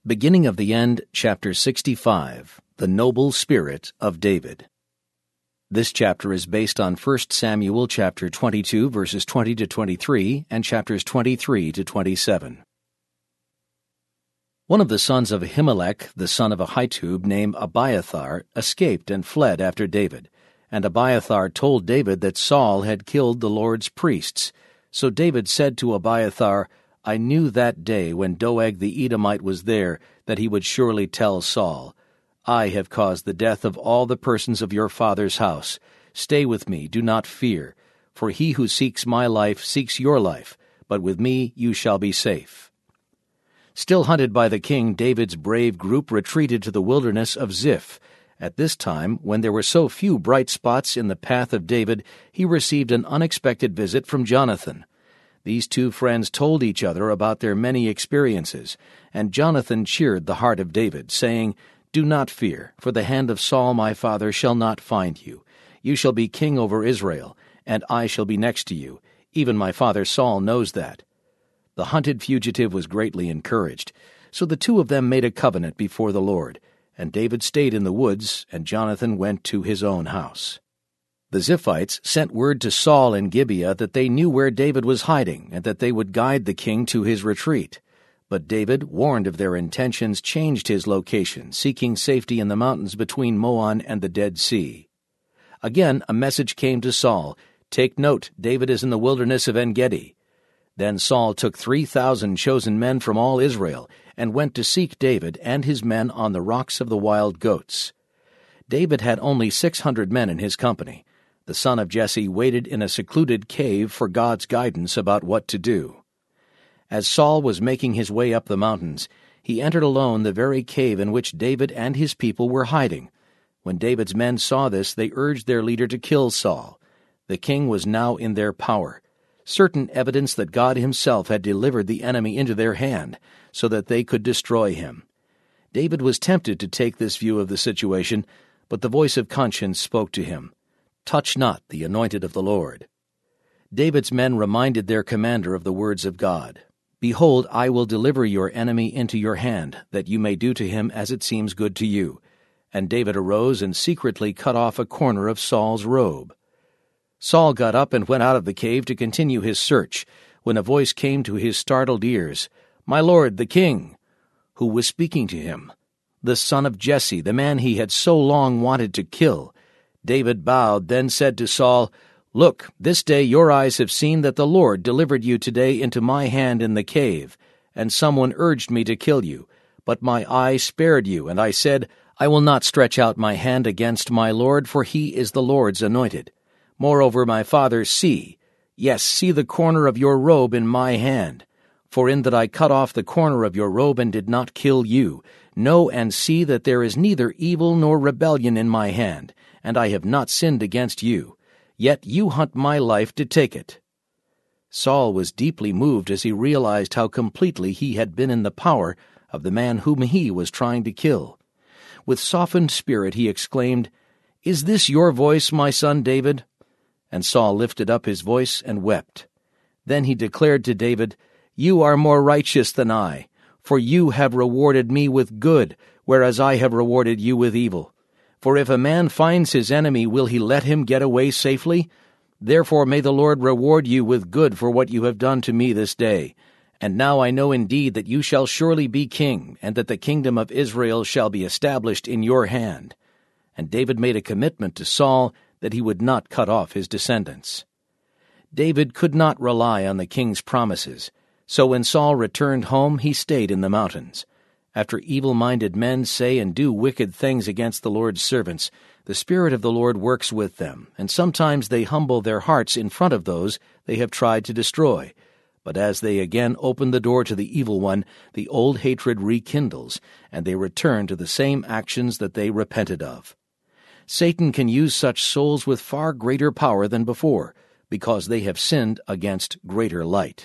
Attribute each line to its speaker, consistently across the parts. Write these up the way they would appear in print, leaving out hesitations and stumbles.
Speaker 1: Beginning of the End, Chapter 65, The Noble Spirit of David. This chapter is based on 1 Samuel chapter 22, verses 20 to 23, and chapters 23 to 27. One of the sons of Ahimelech, the son of Ahitub, named Abiathar, escaped and fled after David. And Abiathar told David that Saul had killed the Lord's priests. So David said to Abiathar, I knew that day when Doeg the Edomite was there that he would surely tell Saul, I have caused the death of all the persons of your father's house. Stay with me, do not fear. For he who seeks my life seeks your life, but with me you shall be safe. Still hunted by the king, David's brave group retreated to the wilderness of Ziph. At this time, when there were so few bright spots in the path of David, he received an unexpected visit from Jonathan. These two friends told each other about their many experiences, and Jonathan cheered the heart of David, saying, Do not fear, for the hand of Saul my father shall not find you. You shall be king over Israel, and I shall be next to you. Even my father Saul knows that. The hunted fugitive was greatly encouraged, so the two of them made a covenant before the Lord, and David stayed in the woods, and Jonathan went to his own house. The Ziphites sent word to Saul in Gibeah that they knew where David was hiding and that they would guide the king to his retreat. But David, warned of their intentions, changed his location, seeking safety in the mountains between Moan and the Dead Sea. Again, a message came to Saul, Take note, David is in the wilderness of En-Gedi. Then Saul took 3,000 chosen men from all Israel and went to seek David and his men on the rocks of the wild goats. David had only 600 men in his company. The son of Jesse waited in a secluded cave for God's guidance about what to do. As Saul was making his way up the mountains, he entered alone the very cave in which David and his people were hiding. When David's men saw this, they urged their leader to kill Saul. The king was now in their power, certain evidence that God himself had delivered the enemy into their hand, so that they could destroy him. David was tempted to take this view of the situation, but the voice of conscience spoke to him. Touch not the anointed of the Lord. David's men reminded their commander of the words of God. Behold, I will deliver your enemy into your hand, that you may do to him as it seems good to you. And David arose and secretly cut off a corner of Saul's robe. Saul got up and went out of the cave to continue his search, when a voice came to his startled ears, My lord, the king. Who was speaking to him? The son of Jesse, the man he had so long wanted to kill. David bowed, then said to Saul, Look, this day your eyes have seen that the Lord delivered you today into my hand in the cave, and someone urged me to kill you. But my eye spared you, and I said, I will not stretch out my hand against my Lord, for he is the Lord's anointed. Moreover, my father, see the corner of your robe in my hand. For in that I cut off the corner of your robe and did not kill you, know and see that there is neither evil nor rebellion in my hand, and I have not sinned against you. Yet you hunt my life to take it. Saul was deeply moved as he realized how completely he had been in the power of the man whom he was trying to kill. With softened spirit he exclaimed, Is this your voice, my son David? And Saul lifted up his voice and wept. Then he declared to David, You are more righteous than I, for you have rewarded me with good, whereas I have rewarded you with evil. For if a man finds his enemy, will he let him get away safely? Therefore may the Lord reward you with good for what you have done to me this day. And now I know indeed that you shall surely be king, and that the kingdom of Israel shall be established in your hand. And David made a commitment to Saul that he would not cut off his descendants. David could not rely on the king's promises, so when Saul returned home, he stayed in the mountains. After evil-minded men say and do wicked things against the Lord's servants, the Spirit of the Lord works with them, and sometimes they humble their hearts in front of those they have tried to destroy. But as they again open the door to the evil one, the old hatred rekindles, and they return to the same actions that they repented of. Satan can use such souls with far greater power than before, because they have sinned against greater light.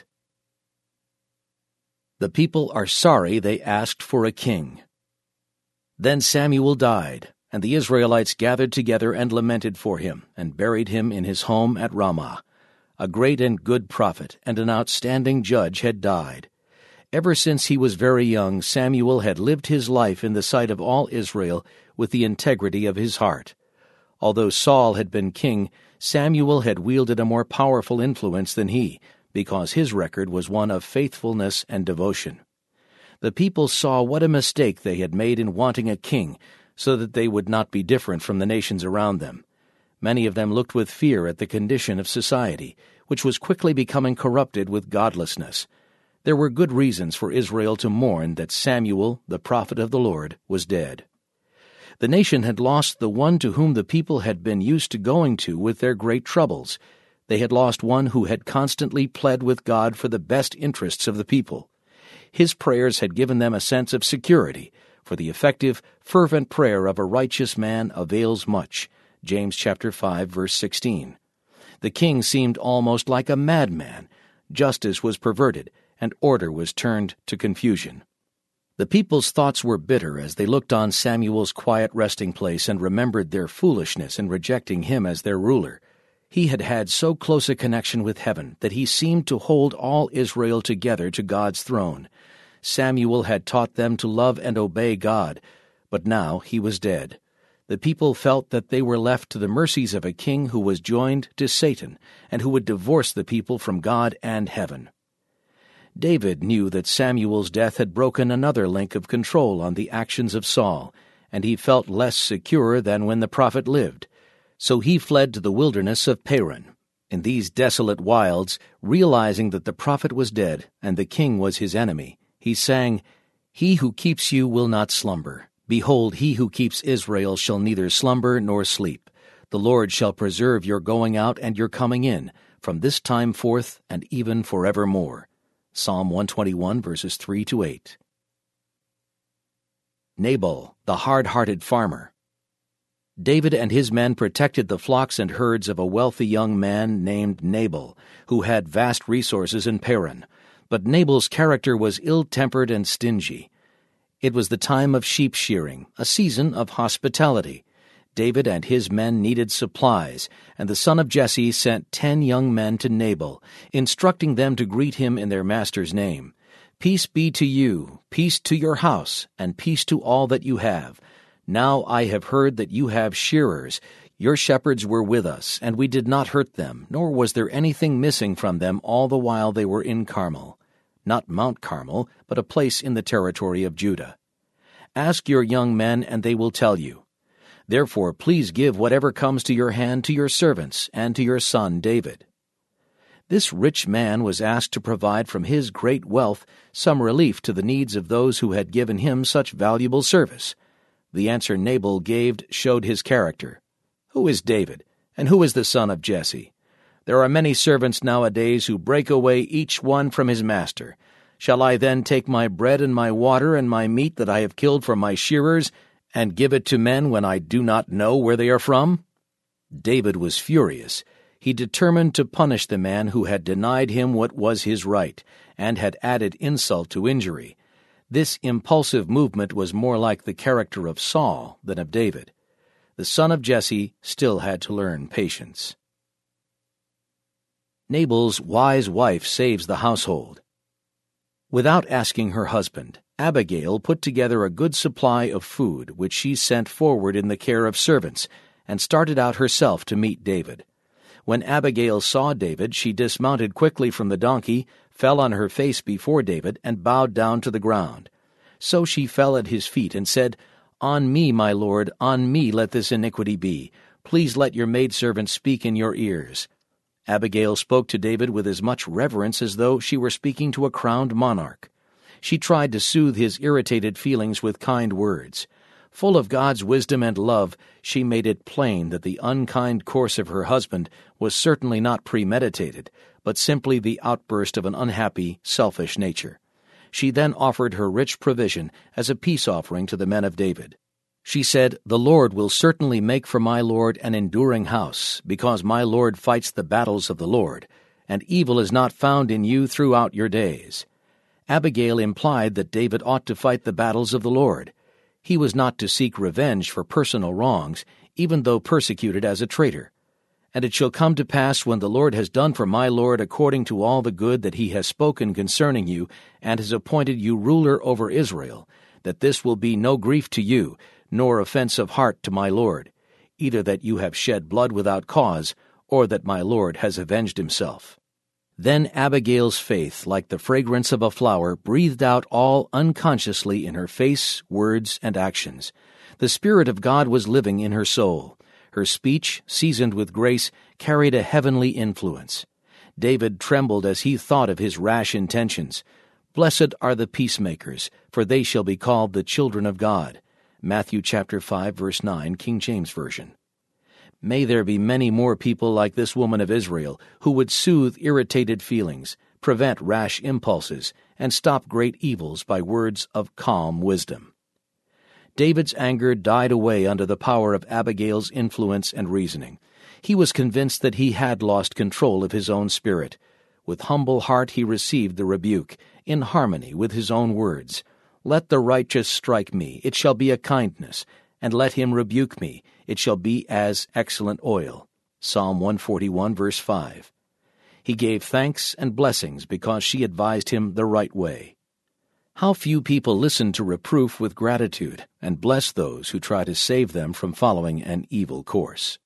Speaker 1: The people are sorry they asked for a king. Then Samuel died, and the Israelites gathered together and lamented for him, and buried him in his home at Ramah. A great and good prophet and an outstanding judge had died. Ever since he was very young, Samuel had lived his life in the sight of all Israel with the integrity of his heart. Although Saul had been king, Samuel had wielded a more powerful influence than he, because his record was one of faithfulness and devotion. The people saw what a mistake they had made in wanting a king, so that they would not be different from the nations around them. Many of them looked with fear at the condition of society, which was quickly becoming corrupted with godlessness. There were good reasons for Israel to mourn that Samuel, the prophet of the Lord, was dead. The nation had lost the one to whom the people had been used to going to with their great troubles. They had lost one who had constantly pled with God for the best interests of the people. His prayers had given them a sense of security, for the effective, fervent prayer of a righteous man avails much. James chapter 5, verse 16. The king seemed almost like a madman. Justice was perverted, and order was turned to confusion. The people's thoughts were bitter as they looked on Samuel's quiet resting place and remembered their foolishness in rejecting him as their ruler. He had had so close a connection with heaven that he seemed to hold all Israel together to God's throne. Samuel had taught them to love and obey God, but now he was dead. The people felt that they were left to the mercies of a king who was joined to Satan and who would divorce the people from God and heaven. David knew that Samuel's death had broken another link of control on the actions of Saul, and he felt less secure than when the prophet lived. So he fled to the wilderness of Paran. In these desolate wilds, realizing that the prophet was dead and the king was his enemy, he sang, "He who keeps you will not slumber. Behold, he who keeps Israel shall neither slumber nor sleep. The Lord shall preserve your going out and your coming in, from this time forth and even forevermore." Psalm 121, verses 3-8. Nabal, the hard-hearted farmer. David and his men protected the flocks and herds of a wealthy young man named Nabal, who had vast resources in Paran. But Nabal's character was ill-tempered and stingy. It was the time of sheep shearing, a season of hospitality. David and his men needed supplies, and the son of Jesse sent 10 young men to Nabal, instructing them to greet him in their master's name. "Peace be to you, peace to your house, and peace to all that you have. Now I have heard that you have shearers. Your shepherds were with us, and we did not hurt them, nor was there anything missing from them all the while they were in Carmel." Not Mount Carmel, but a place in the territory of Judah. "Ask your young men, and they will tell you. Therefore please give whatever comes to your hand to your servants and to your son David." This rich man was asked to provide from his great wealth some relief to the needs of those who had given him such valuable service. The answer Nabal gave showed his character. "Who is David, and who is the son of Jesse? There are many servants nowadays who break away each one from his master. Shall I then take my bread and my water and my meat that I have killed for my shearers and give it to men when I do not know where they are from?" David was furious. He determined to punish the man who had denied him what was his right, and had added insult to injury. This impulsive movement was more like the character of Saul than of David. The son of Jesse still had to learn patience. Nabal's wise wife saves the household. Without asking her husband, Abigail put together a good supply of food, which she sent forward in the care of servants, and started out herself to meet David. When Abigail saw David, she dismounted quickly from the donkey, fell on her face before David, and bowed down to the ground. So she fell at his feet and said, "On me, my lord, on me let this iniquity be. Please let your maidservant speak in your ears." Abigail spoke to David with as much reverence as though she were speaking to a crowned monarch. She tried to soothe his irritated feelings with kind words. Full of God's wisdom and love, she made it plain that the unkind course of her husband was certainly not premeditated, but simply the outburst of an unhappy, selfish nature. She then offered her rich provision as a peace offering to the men of David. She said, "The Lord will certainly make for my Lord an enduring house, because my Lord fights the battles of the Lord, and evil is not found in you throughout your days." Abigail implied that David ought to fight the battles of the Lord. He was not to seek revenge for personal wrongs, even though persecuted as a traitor. And it shall come to pass, when the Lord has done for my lord according to all the good that he has spoken concerning you, and has appointed you ruler over Israel, that this will be no grief to you, nor offense of heart to my lord, either that you have shed blood without cause, or that my lord has avenged himself. Then Abigail's faith, like the fragrance of a flower, breathed out all unconsciously in her face, words, and actions. The Spirit of God was living in her soul. Her speech, seasoned with grace, carried a heavenly influence. David trembled as he thought of his rash intentions. Blessed are the peacemakers, for they shall be called the children of God. Matthew chapter 5, verse 9, King James Version. May there be many more people like this woman of Israel who would soothe irritated feelings, prevent rash impulses, and stop great evils by words of calm wisdom. David's anger died away under the power of Abigail's influence and reasoning. He was convinced that he had lost control of his own spirit. With humble heart he received the rebuke, in harmony with his own words. Let the righteous strike me, it shall be a kindness, and let him rebuke me, it shall be as excellent oil. Psalm 141, verse 5. He gave thanks and blessings because she advised him the right way. How few people listen to reproof with gratitude and bless those who try to save them from following an evil course.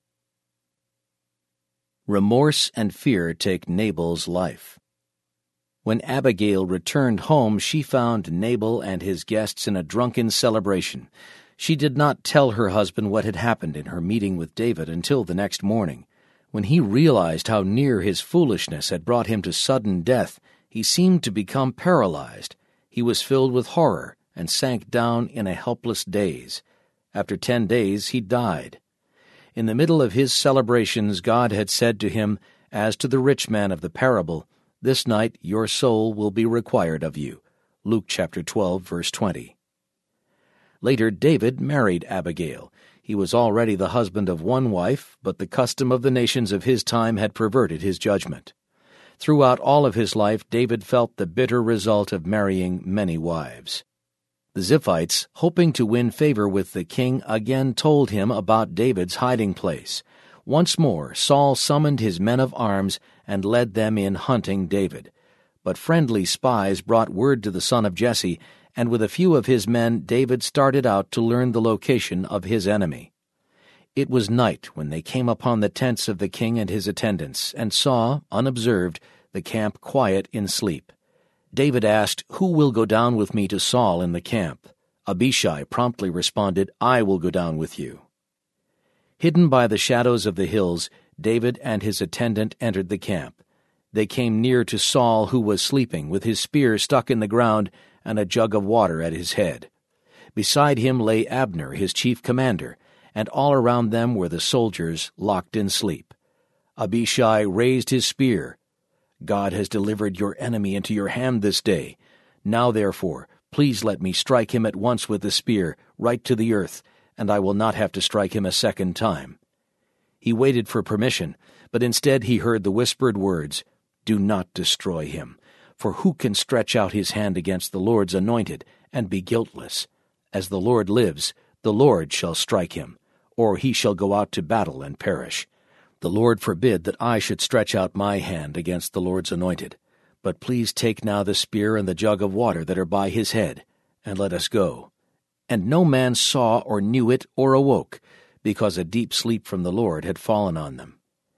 Speaker 1: Remorse and fear take Nabal's life. When Abigail returned home, she found Nabal and his guests in a drunken celebration. She did not tell her husband what had happened in her meeting with David until the next morning. When he realized how near his foolishness had brought him to sudden death, he seemed to become paralyzed. He was filled with horror and sank down in a helpless daze. After 10 days he died. In the middle of his celebrations, God had said to him, as to the rich man of the parable, "This night your soul will be required of you." Luke chapter 12, verse 20. Later, David married Abigail. He was already the husband of one wife, but the custom of the nations of his time had perverted his judgment. Throughout all of his life, David felt the bitter result of marrying many wives. The Ziphites, hoping to win favor with the king, again told him about David's hiding place. Once more, Saul summoned his men of arms and led them in hunting David. But friendly spies brought word to the son of Jesse, and with a few of his men David started out to learn the location of his enemy. It was night when they came upon the tents of the king and his attendants, and saw, unobserved, the camp quiet in sleep. David asked, "Who will go down with me to Saul in the camp?" Abishai promptly responded, "I will go down with you." Hidden by the shadows of the hills, David and his attendant entered the camp. They came near to Saul, who was sleeping, with his spear stuck in the ground and a jug of water at his head. Beside him lay Abner, his chief commander, and all around them were the soldiers locked in sleep. Abishai raised his spear. "God has delivered your enemy into your hand this day. Now, therefore, please let me strike him at once with the spear, right to the earth, and I will not have to strike him a second time." He waited for permission, but instead he heard the whispered words, "Do not destroy him, for who can stretch out his hand against the Lord's anointed and be guiltless? As the Lord lives, the Lord shall strike him, or he shall go out to battle and perish. The Lord forbid that I should stretch out my hand against the Lord's anointed. But please take now the spear and the jug of water that are by his head, and let us go." And no man saw or knew it or awoke, because a deep sleep from the Lord had fallen on them.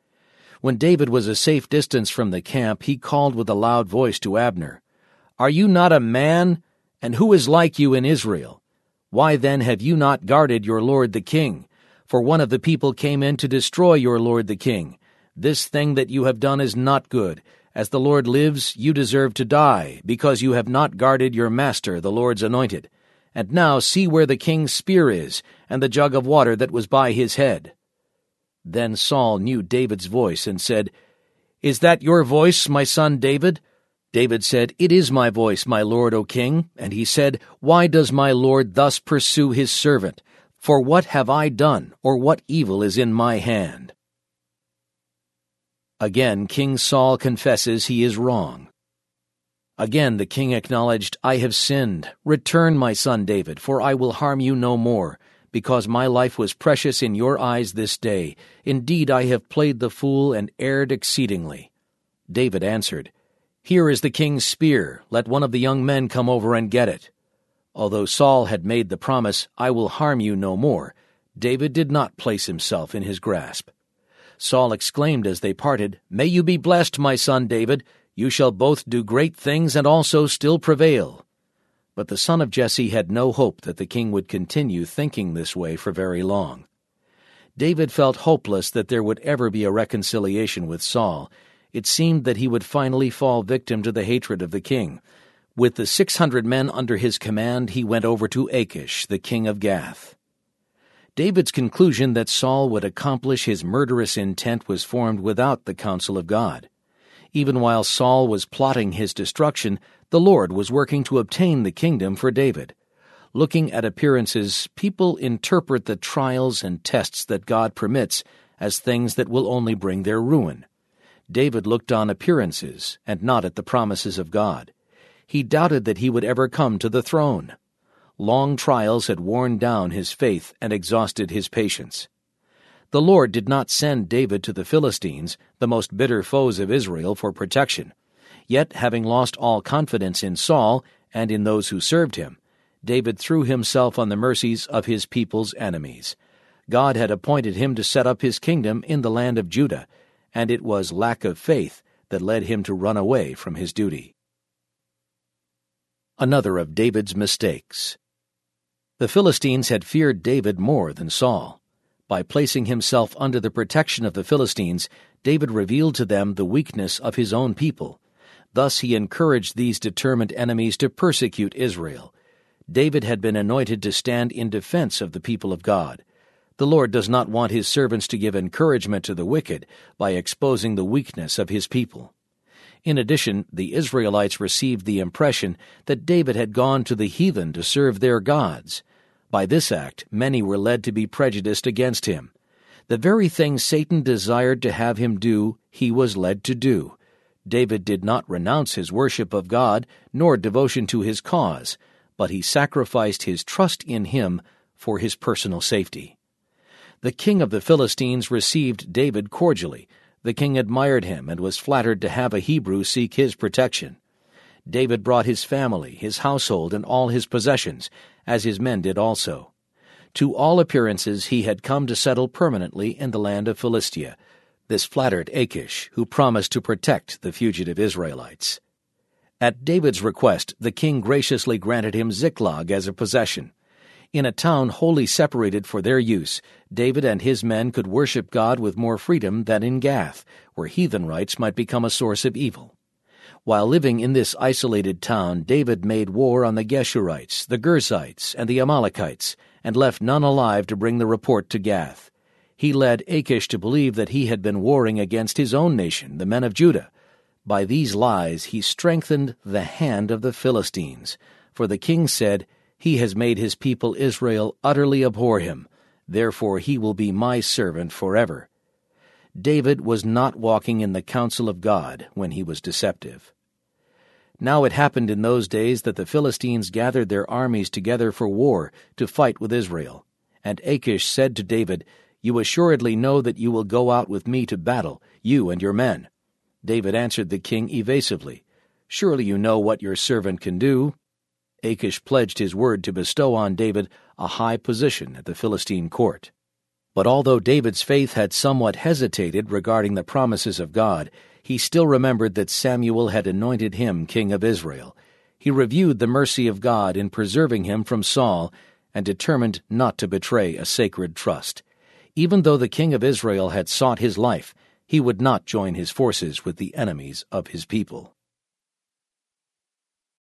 Speaker 1: When David was a safe distance from the camp, he called with a loud voice to Abner, "Are you not a man? And who is like you in Israel? Why then have you not guarded your lord the king? For one of the people came in to destroy your lord the king. This thing that you have done is not good. As the Lord lives, you deserve to die, because you have not guarded your master, the Lord's anointed. And now see where the king's spear is, and the jug of water that was by his head." Then Saul knew David's voice and said, "Is that your voice, my son David?" David said, "It is my voice, my lord, O king." And he said, "Why does my lord thus pursue his servant? For what have I done, or what evil is in my hand?" Again King Saul confesses he is wrong. Again the king acknowledged, "I have sinned. Return, my son David, for I will harm you no more. because my life was precious in your eyes this day. Indeed, I have played the fool and erred exceedingly." David answered, "Here is the king's spear. Let one of the young men come over and get it." Although Saul had made the promise, "I will harm you no more," David did not place himself in his grasp. Saul exclaimed as they parted, "May you be blessed, my son David. You shall both do great things and also still prevail." But the son of Jesse had no hope that the king would continue thinking this way for very long. David felt hopeless that there would ever be a reconciliation with Saul. It seemed that he would finally fall victim to the hatred of the king. With the 600 men under his command, he went over to Achish, the king of Gath. David's conclusion that Saul would accomplish his murderous intent was formed without the counsel of God. Even while Saul was plotting his destruction, the Lord was working to obtain the kingdom for David. Looking at appearances, people interpret the trials and tests that God permits as things that will only bring their ruin. David looked on appearances and not at the promises of God. He doubted that he would ever come to the throne. Long trials had worn down his faith and exhausted his patience. The Lord did not send David to the Philistines, the most bitter foes of Israel, for protection. Yet, having lost all confidence in Saul and in those who served him, David threw himself on the mercies of his people's enemies. God had appointed him to set up his kingdom in the land of Judah, and it was lack of faith that led him to run away from his duty. Another of David's mistakes. The Philistines had feared David more than Saul. By placing himself under the protection of the Philistines, David revealed to them the weakness of his own people. Thus he encouraged these determined enemies to persecute Israel. David had been anointed to stand in defense of the people of God. The Lord does not want his servants to give encouragement to the wicked by exposing the weakness of his people. In addition, the Israelites received the impression that David had gone to the heathen to serve their gods. By this act, many were led to be prejudiced against him. The very thing Satan desired to have him do, he was led to do. David did not renounce his worship of God, nor devotion to his cause, but he sacrificed his trust in him for his personal safety. The king of the Philistines received David cordially. The king admired him and was flattered to have a Hebrew seek his protection. David brought his family, his household, and all his possessions, as his men did also. To all appearances he had come to settle permanently in the land of Philistia. This flattered Achish, who promised to protect the fugitive Israelites. At David's request, the king graciously granted him Ziklag as a possession. In a town wholly separated for their use, David and his men could worship God with more freedom than in Gath, where heathen rites might become a source of evil. While living in this isolated town, David made war on the Geshurites, the Girzites, and the Amalekites, and left none alive to bring the report to Gath. He led Achish to believe that he had been warring against his own nation, the men of Judah. By these lies he strengthened the hand of the Philistines, for the king said, "He has made his people Israel utterly abhor him, therefore he will be my servant forever." David was not walking in the counsel of God when he was deceptive. Now it happened in those days that the Philistines gathered their armies together for war to fight with Israel. And Achish said to David, "You assuredly know that you will go out with me to battle, you and your men." David answered the king evasively, "Surely you know what your servant can do." Achish pledged his word to bestow on David a high position at the Philistine court. But although David's faith had somewhat hesitated regarding the promises of God, he still remembered that Samuel had anointed him king of Israel. He reviewed the mercy of God in preserving him from Saul and determined not to betray a sacred trust. Even though the king of Israel had sought his life, he would not join his forces with the enemies of his people.